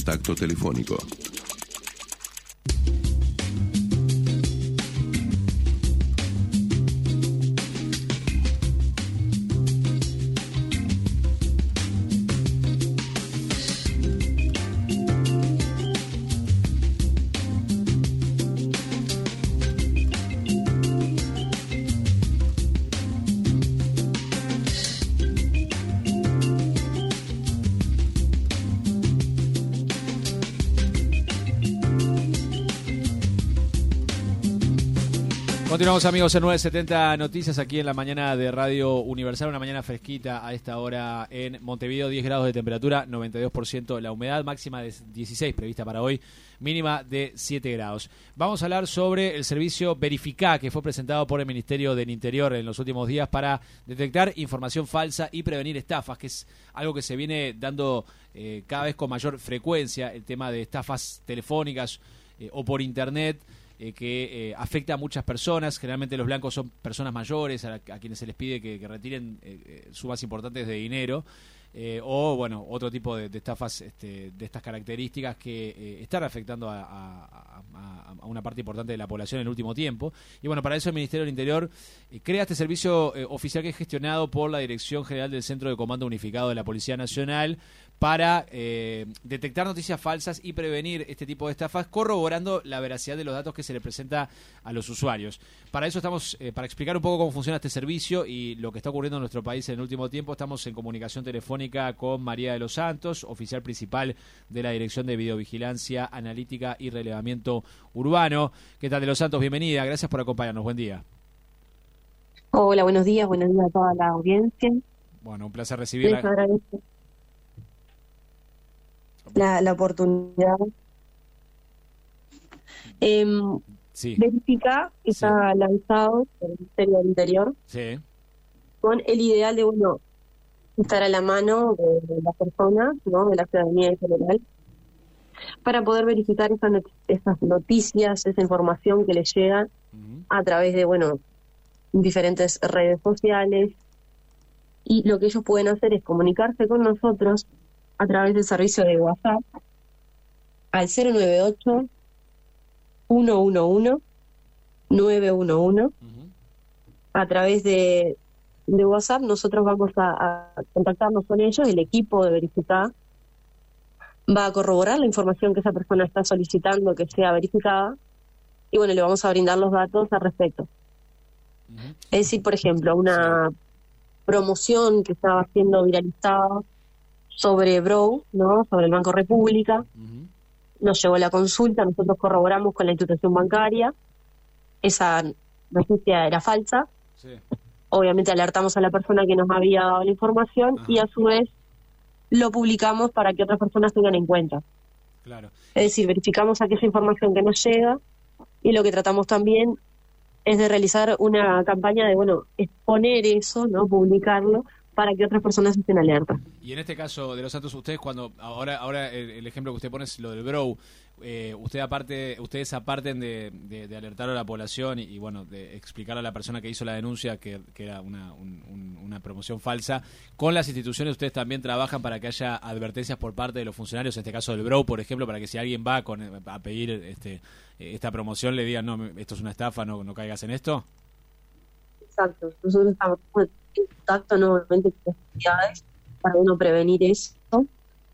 contacto telefónico. Continuamos, amigos, en 970 Noticias, aquí en la mañana de Radio Universal, una mañana fresquita a esta hora en Montevideo, 10 grados de temperatura, 92% la humedad, máxima de 16 prevista para hoy, mínima de 7 grados. Vamos a hablar sobre el servicio Verificá, que fue presentado por el Ministerio del Interior en los últimos días para detectar información falsa y prevenir estafas, que es algo que se viene dando cada vez con mayor frecuencia, el tema de estafas telefónicas o por internet, que afecta a muchas personas. Generalmente los blancos son personas mayores a quienes se les pide que retiren sumas importantes de dinero, o bueno, otro tipo de estafas de estas características que están afectando a una parte importante de la población en el último tiempo. Y bueno, para eso el Ministerio del Interior crea este servicio oficial que es gestionado por la Dirección General del Centro de Comando Unificado de la Policía Nacional, para detectar noticias falsas y prevenir este tipo de estafas, corroborando la veracidad de los datos que se le presenta a los usuarios. Para eso estamos, para explicar un poco cómo funciona este servicio y lo que está ocurriendo en nuestro país en el último tiempo, estamos en comunicación telefónica con María de los Santos, oficial principal de la Dirección de Videovigilancia, Analítica y Relevamiento Urbano. ¿Qué tal, de los Santos? Bienvenida, gracias por acompañarnos, buen día. Hola, buenos días a toda la audiencia. Bueno, un placer recibirla. Les agradezco la oportunidad. Sí. Verificá está lanzado por el Ministerio del Interior, sí, con el ideal de estar a la mano de la persona, ¿no?, de la ciudadanía en general, para poder verificar esas noticias, esa información que les llega a través de diferentes redes sociales. Y lo que ellos pueden hacer es comunicarse con nosotros a través del servicio de WhatsApp al 098 111 911. A través de WhatsApp nosotros vamos a contactarnos con ellos. El equipo de Verificá va a corroborar la información que esa persona está solicitando que sea verificada, y le vamos a brindar los datos al respecto. Es decir, por ejemplo, una promoción que estaba siendo viralizada sobre Brow, ¿no?, sobre el Banco República. Nos llegó la consulta, nosotros corroboramos con la institución bancaria, esa noticia era falsa. Obviamente alertamos a la persona que nos había dado la información y a su vez lo publicamos para que otras personas tengan en cuenta. Claro. Es decir, verificamos aquella información que nos llega, y lo que tratamos también es de realizar una campaña de, exponer eso, ¿no?, publicarlo, para que otras personas estén alertas. Y en este caso, de los Santos, ustedes cuando, ahora el ejemplo que usted pone es lo del Brow, ustedes aparten de alertar a la población y de explicar a la persona que hizo la denuncia que era una promoción falsa, con las instituciones ustedes también trabajan para que haya advertencias por parte de los funcionarios, en este caso del Brow, por ejemplo, para que si alguien va a pedir esta promoción le digan, no, esto es una estafa, no caigas en esto. Exacto, nosotros estamos en contacto nuevamente con las autoridades para prevenir esto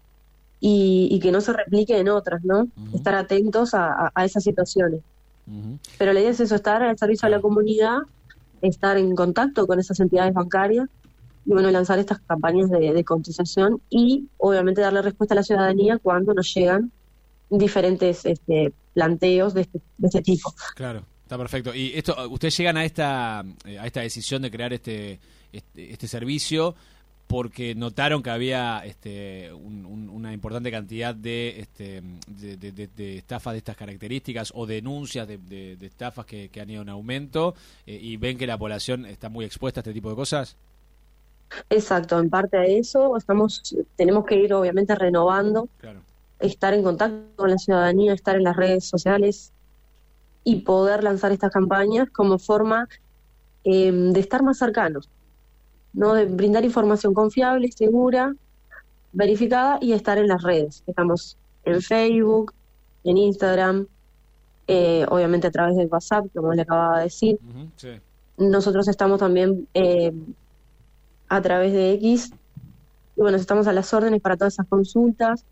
y que no se replique en otras, ¿no? Estar atentos a esas situaciones. Pero la idea es eso, estar al servicio de la comunidad, estar en contacto con esas entidades bancarias y lanzar estas campañas de concientización y obviamente darle respuesta a la ciudadanía cuando nos llegan diferentes planteos de este tipo. Claro. Está perfecto. Y esto, ustedes llegan a esta decisión de crear este servicio porque notaron que había una importante cantidad de estafas de estas características o denuncias de estafas que han ido en aumento, y ven que la población está muy expuesta a este tipo de cosas. Exacto, en parte a eso tenemos que ir obviamente renovando, estar en contacto con la ciudadanía, estar en las redes sociales y poder lanzar estas campañas como forma de estar más cercanos, ¿no?, de brindar información confiable, segura, verificada y estar en las redes. Estamos en Facebook, en Instagram, obviamente a través del WhatsApp, como le acababa de decir. Sí. Nosotros estamos también a través de X, y bueno, estamos a las órdenes para todas esas consultas.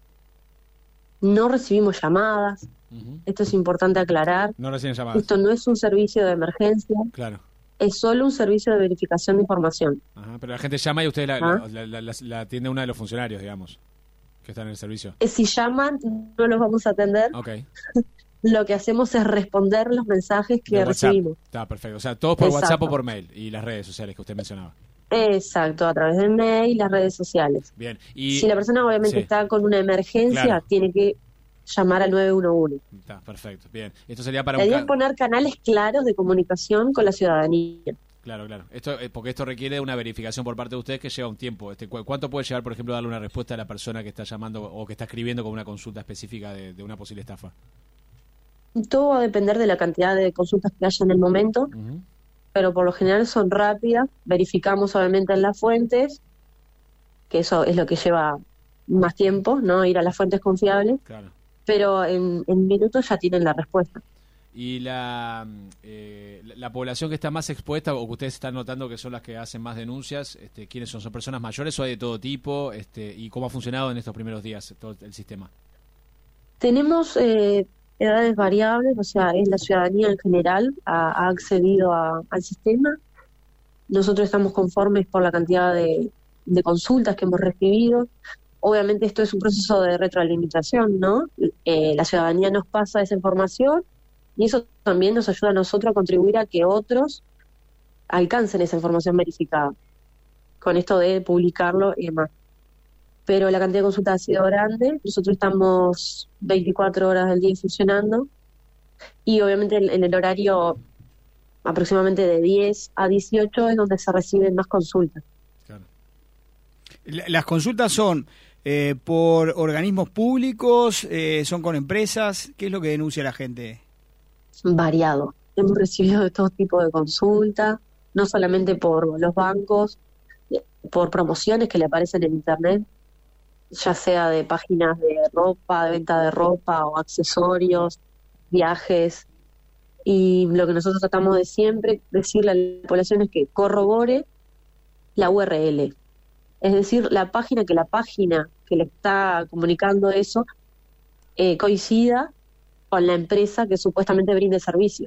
No recibimos llamadas, esto es importante aclarar. No reciben llamadas. Esto no es un servicio de emergencia, Claro. es solo un servicio de verificación de información. Ajá, pero la gente llama y usted la atiende una de los funcionarios, digamos, que están en el servicio. Si llaman, no los vamos a atender. Ok. Lo que hacemos es responder los mensajes que De WhatsApp. recibimos. Está perfecto. O sea, todos por Exacto. WhatsApp o por mail y las redes sociales que usted mencionaba. Exacto, a través del mail y las redes sociales. Bien. Y Si la persona obviamente sí. está con una emergencia, Claro. tiene que llamar al 911. Está perfecto. Bien. Esto sería para La idea un es poner canales claros de comunicación con la ciudadanía. Claro, claro. Esto porque esto requiere una verificación por parte de ustedes que lleva un tiempo. ¿Cuánto puede llevar, por ejemplo, darle una respuesta a la persona que está llamando o que está escribiendo con una consulta específica de una posible estafa? Todo va a depender de la cantidad de consultas que haya en el momento, pero por lo general son rápidas. Verificamos obviamente en las fuentes, que eso es lo que lleva más tiempo, ¿no? Ir a las fuentes confiables, Claro. pero en minutos ya tienen la respuesta. Y la población que está más expuesta o que ustedes están notando que son las que hacen más denuncias, ¿quiénes son? ¿Son personas mayores o hay de todo tipo? ¿Y cómo ha funcionado en estos primeros días todo el sistema? Tenemos edades variables, o sea, es la ciudadanía en general ha accedido al sistema. Nosotros estamos conformes por la cantidad de consultas que hemos recibido. Obviamente esto es un proceso de retroalimentación, ¿no? La ciudadanía nos pasa esa información y eso también nos ayuda a nosotros a contribuir a que otros alcancen esa información verificada, con esto de publicarlo y demás. Pero la cantidad de consultas ha sido grande, nosotros estamos 24 horas del día funcionando y obviamente en el horario aproximadamente de 10 a 18 es donde se reciben más consultas. Claro. Las consultas son por organismos públicos, son con empresas. ¿Qué es lo que denuncia la gente? Variado. Hemos recibido de todo tipo de consultas, no solamente por los bancos, por promociones que le aparecen en internet, ya sea de páginas de ropa, de venta de ropa o accesorios, viajes. Y lo que nosotros tratamos de siempre decirle a la población es que corrobore la URL. Es decir, la página que le está comunicando eso coincida con la empresa que supuestamente brinde servicio.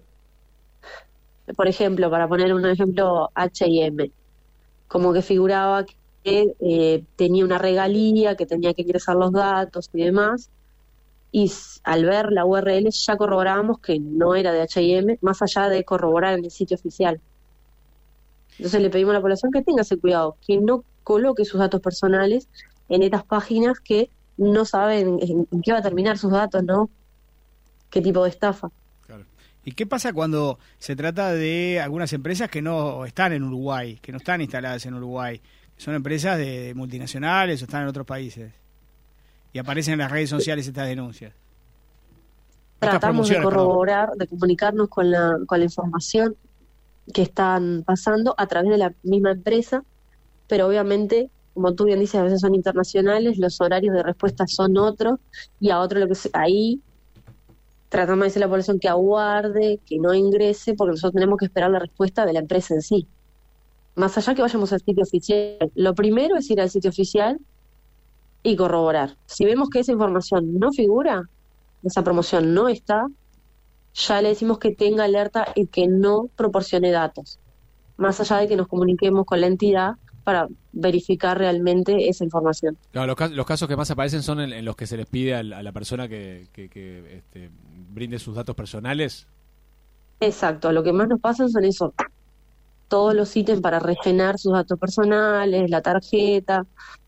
Por ejemplo, para poner un ejemplo, H&M, como que figuraba que tenía una regalía, que tenía que ingresar los datos y demás, y al ver la URL ya corroborábamos que no era de H&M, más allá de corroborar en el sitio oficial. Entonces le pedimos a la población que tenga ese cuidado, que no coloque sus datos personales en estas páginas que no saben en qué va a terminar sus datos, ¿no? ¿Qué tipo de estafa? Claro. ¿Y qué pasa cuando se trata de algunas empresas que no están en Uruguay, que no están instaladas en Uruguay? Son empresas de multinacionales o están en otros países y aparecen en las redes sociales estas denuncias. Tratamos de corroborar, de comunicarnos con la información que están pasando a través de la misma empresa, pero obviamente, como tú bien dices, a veces son internacionales, los horarios de respuesta son otros, y a otro ahí tratamos de decirle a la población que aguarde, que no ingrese, porque nosotros tenemos que esperar la respuesta de la empresa en sí. Más allá que vayamos al sitio oficial, lo primero es ir al sitio oficial y corroborar. Si vemos que esa información no figura, esa promoción no está, ya le decimos que tenga alerta y que no proporcione datos, más allá de que nos comuniquemos con la entidad para verificar realmente esa información. Claro, los casos que más aparecen son en los que se les pide a la persona que brinde sus datos personales. Exacto, lo que más nos pasa son eso, todos los ítems para rellenar sus datos personales, la tarjeta,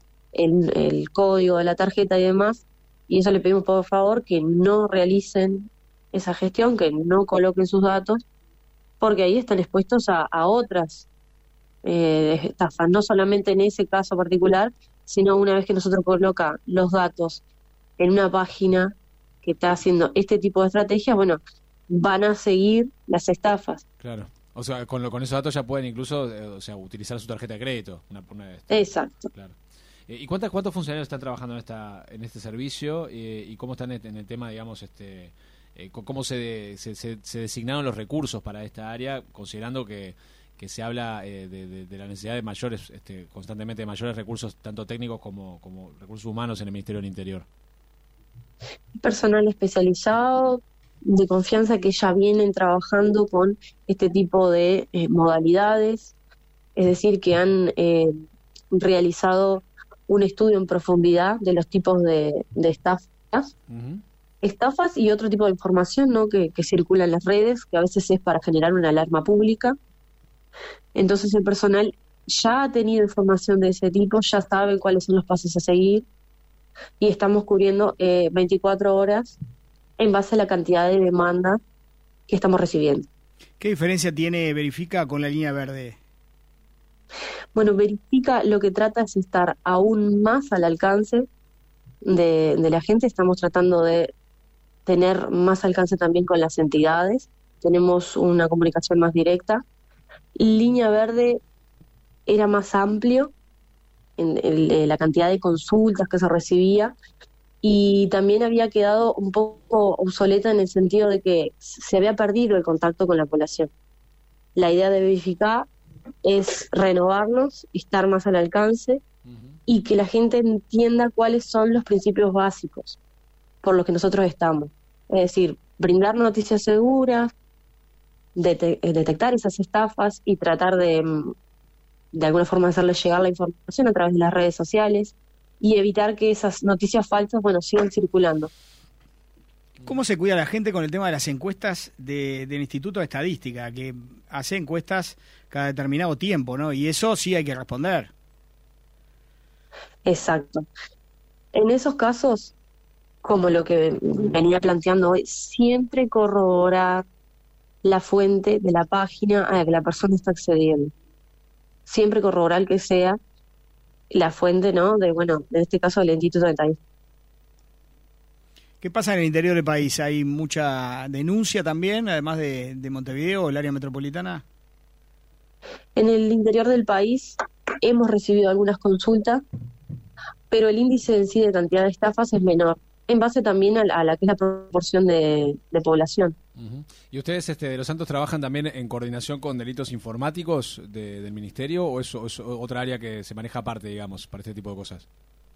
el código de la tarjeta y demás, y eso le pedimos por favor que no realicen esa gestión, que no coloquen sus datos, porque ahí están expuestos a otras estafas, no solamente en ese caso particular, sino una vez que nosotros coloca los datos en una página que está haciendo este tipo de estrategias, bueno, van a seguir las estafas. Claro. O sea, con esos datos ya pueden incluso utilizar su tarjeta de crédito. Exacto. Claro. ¿Y cuántos funcionarios están trabajando en este servicio y cómo están en el tema, digamos, cómo se designaron los recursos para esta área, considerando que se habla de la necesidad de mayores, constantemente de mayores recursos, tanto técnicos como recursos humanos en el Ministerio del Interior? Personal especializado, de confianza, que ya vienen trabajando con este tipo de modalidades, es decir, que han realizado un estudio en profundidad de los tipos de estafas, estafas y otro tipo de información, ¿no?, que circula en las redes, que a veces es para generar una alarma pública. Entonces el personal ya ha tenido información de ese tipo, ya sabe cuáles son los pasos a seguir, y estamos cubriendo 24 horas en base a la cantidad de demanda que estamos recibiendo. ¿Qué diferencia tiene Verifica con la línea verde? Bueno, Verifica lo que trata es estar aún más al alcance de la gente. Estamos tratando de tener más alcance también con las entidades. Tenemos una comunicación más directa. Línea verde era más amplio en la cantidad de consultas que se recibía, y también había quedado un poco obsoleta en el sentido de que se había perdido el contacto con la población. La idea de Verificar es renovarnos, estar más al alcance y que la gente entienda cuáles son los principios básicos por los que nosotros estamos. Es decir, brindar noticias seguras, detectar esas estafas y tratar de alguna forma hacerles llegar la información a través de las redes sociales y evitar que esas noticias falsas, sigan circulando. ¿Cómo se cuida la gente con el tema de las encuestas del Instituto de Estadística, que hace encuestas cada determinado tiempo, ¿no? Y eso sí hay que responder. Exacto. En esos casos, como lo que venía planteando hoy, siempre corroborar la fuente de la página a la que la persona está accediendo. Siempre corroborar que sea la fuente, ¿no?, en este caso del Instituto de Estadística. ¿Qué pasa en el interior del país? ¿Hay mucha denuncia también, además de Montevideo o el área metropolitana? En el interior del país hemos recibido algunas consultas, pero el índice en sí de cantidad de estafas es menor, en base también a la que es la proporción de población. ¿Y ustedes de Los Santos trabajan también en coordinación con delitos informáticos del Ministerio, o es otra área que se maneja aparte, digamos, para este tipo de cosas?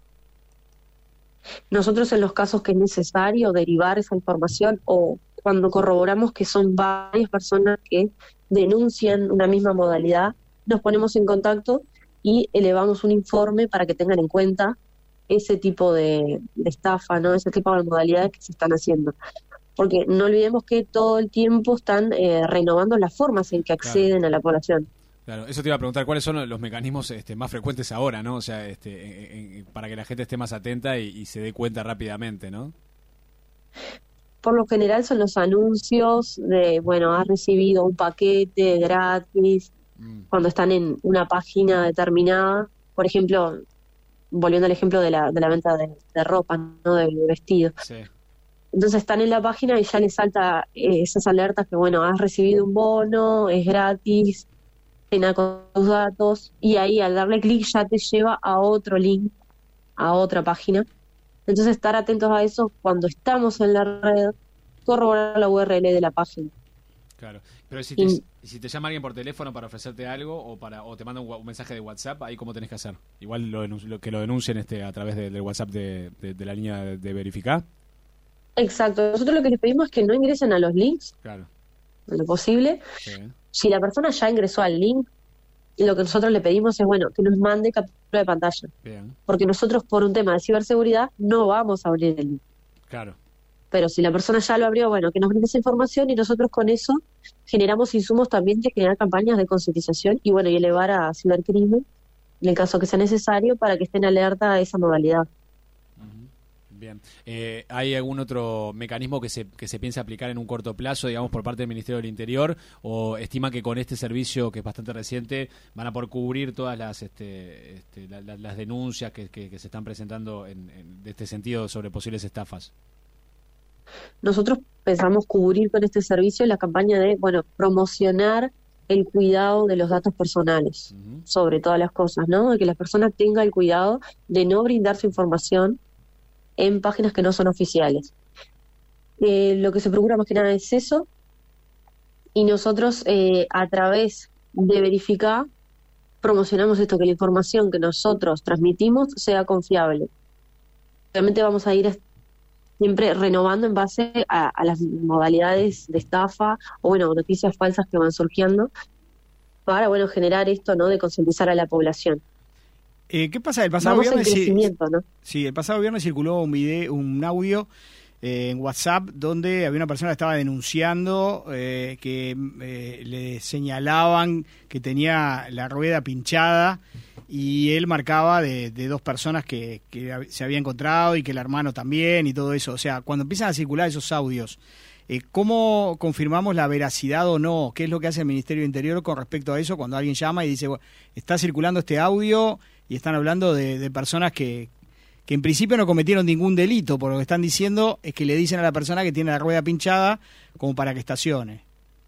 Nosotros, en los casos que es necesario derivar esa información, o cuando corroboramos que son varias personas que denuncian una misma modalidad, nos ponemos en contacto y elevamos un informe para que tengan en cuenta ese tipo de estafa, ¿no?, ese tipo de modalidades que se están haciendo. Porque no olvidemos que todo el tiempo están renovando las formas en que acceden a la población. Claro, eso te iba a preguntar, ¿cuáles son los mecanismos más frecuentes ahora, ¿no? O sea, para que la gente esté más atenta y se dé cuenta rápidamente, ¿no? Por lo general son los anuncios de, has recibido un paquete gratis, cuando están en una página determinada. Por ejemplo, volviendo al ejemplo de la venta de ropa, ¿no?, de vestidos. Sí. Entonces están en la página y ya les salta esas alertas que, has recibido un bono, es gratis, llena con tus datos, y ahí al darle clic ya te lleva a otro link, a otra página. Entonces estar atentos a eso cuando estamos en la red, corroborar la URL de la página. Claro, pero si te llama alguien por teléfono para ofrecerte algo o te manda un mensaje de WhatsApp, ¿ahí cómo tenés que hacer? Igual que lo denuncien a través del WhatsApp de la línea de Verificar. Exacto. Nosotros lo que les pedimos es que no ingresen a los links, claro, en lo posible. Sí. Si la persona ya ingresó al link, lo que nosotros le pedimos es, que nos mande captura de pantalla. Bien. Porque nosotros, por un tema de ciberseguridad, no vamos a abrir el link. Claro. Pero si la persona ya lo abrió, que nos brinde esa información, y nosotros con eso generamos insumos también de generar campañas de concientización y elevar a cibercrimen, en el caso que sea necesario, para que estén alerta a esa modalidad. Bien. ¿Hay algún otro mecanismo que se piensa aplicar en un corto plazo, digamos, por parte del Ministerio del Interior, o estima que con este servicio, que es bastante reciente, van a poder cubrir todas las denuncias que se están presentando de este sentido sobre posibles estafas? Nosotros pensamos cubrir con este servicio la campaña de, promocionar el cuidado de los datos personales, sobre todas las cosas, ¿no? De que la persona tenga el cuidado de no brindar su información en páginas que no son oficiales. Lo que se procura más que nada es eso, y nosotros a través de verificar promocionamos esto, que la información que nosotros transmitimos sea confiable. Obviamente vamos a ir siempre renovando en base a las modalidades de estafa o, bueno, noticias falsas que van surgiendo para, bueno, generar esto, ¿no?, de concientizar a la población. ¿Qué pasa? El pasado Vamos en viernes crecimiento, ¿no? Sí, el pasado viernes circuló un audio en WhatsApp donde había una persona que estaba denunciando que le señalaban que tenía la rueda pinchada y él marcaba de dos personas que se había encontrado y que el hermano también y todo eso. O sea, cuando empiezan a circular esos audios, ¿cómo confirmamos la veracidad o no? ¿Qué es lo que hace el Ministerio del Interior con respecto a eso cuando alguien llama y dice, bueno, está circulando este audio y están hablando de personas que en principio no cometieron ningún delito, por lo que están diciendo es que le dicen a la persona que tiene la rueda pinchada como para que estacione?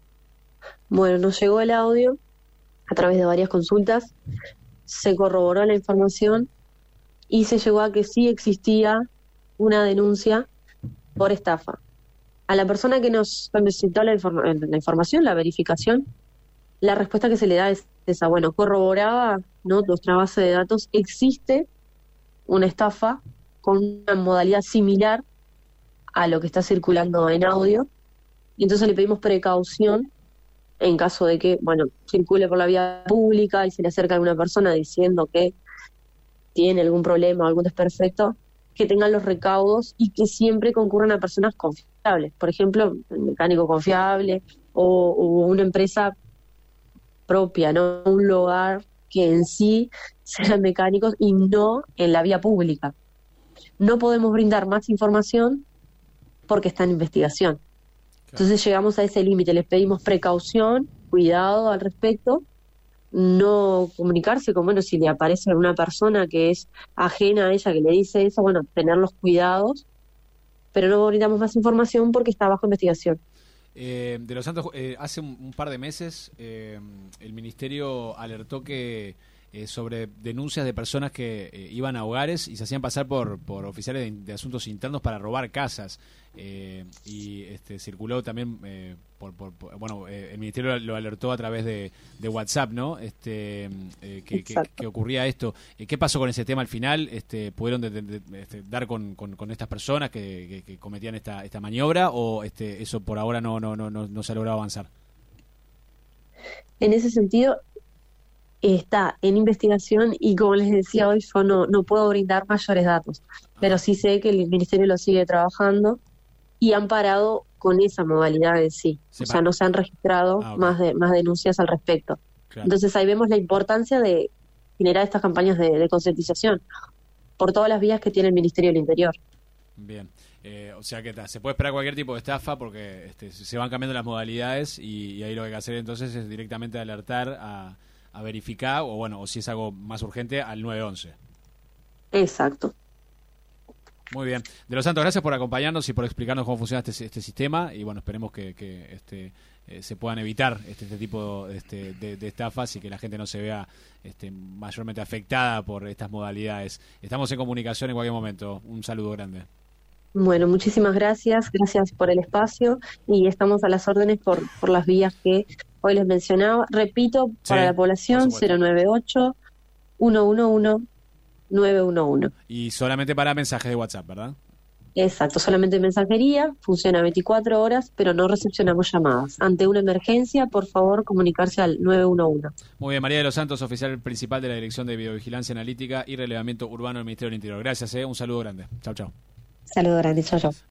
Bueno, nos llegó el audio a través de varias consultas, se corroboró la información y se llegó a que sí existía una denuncia por estafa. A la persona que nos solicitó la información, la verificación, la respuesta que se le da es esa, bueno, corroboraba, ¿no?, nuestra base de datos, existe una estafa con una modalidad similar a lo que está circulando en audio, y entonces le pedimos precaución en caso de que, bueno, circule por la vía pública y se le acerca a una persona diciendo que tiene algún problema o algún desperfecto, que tengan los recaudos y que siempre concurran a personas confiables. Por ejemplo, un mecánico confiable o una empresa propia, ¿no?, un lugar que en sí sean mecánicos y no en la vía pública. No podemos brindar más información porque está en investigación. Entonces llegamos a ese límite, les pedimos precaución, cuidado al respecto, no comunicarse con, bueno, si le aparece alguna persona que es ajena a ella que le dice eso, bueno, tener los cuidados, pero no brindamos más información porque está bajo investigación. De los Santos, hace un par de meses el Ministerio alertó que sobre denuncias de personas que iban a hogares y se hacían pasar por oficiales de asuntos internos para robar casas, y circuló también el Ministerio lo alertó a través de WhatsApp, ¿no? Que ocurría esto. ¿Qué pasó con ese tema al final? ¿Pudieron dar con estas personas que cometían esta maniobra o eso por ahora no se ha logrado avanzar? En ese sentido, está en investigación y, como les decía hoy, yo no puedo brindar mayores datos, pero sí sé que el Ministerio lo sigue trabajando y han parado con esa modalidad en sí. O sea, no se han registrado más denuncias al respecto. Claro. Entonces ahí vemos la importancia de generar estas campañas de concientización por todas las vías que tiene el Ministerio del Interior. Bien. O sea que se puede esperar cualquier tipo de estafa porque se van cambiando las modalidades y ahí lo que hay que hacer entonces es directamente alertar a verificar o si es algo más urgente al 911. Exacto. Muy bien. De los Santos, gracias por acompañarnos y por explicarnos cómo funciona este sistema y bueno, esperemos que se puedan evitar este tipo de estafas y que la gente no se vea mayormente afectada por estas modalidades. Estamos en comunicación en cualquier momento. Un saludo grande. Bueno, muchísimas gracias por el espacio y estamos a las órdenes por las vías que hoy les mencionaba. Repito, para la población, 098-111-911. Y solamente para mensajes de WhatsApp, ¿verdad? Exacto, solamente mensajería, funciona 24 horas, pero no recepcionamos llamadas. Ante una emergencia, por favor, comunicarse al 911. Muy bien, María de los Santos, oficial principal de la Dirección de Videovigilancia Analítica y Relevamiento Urbano del Ministerio del Interior. Gracias, un saludo grande. Chau, chau. Saludo grande, chau, chau.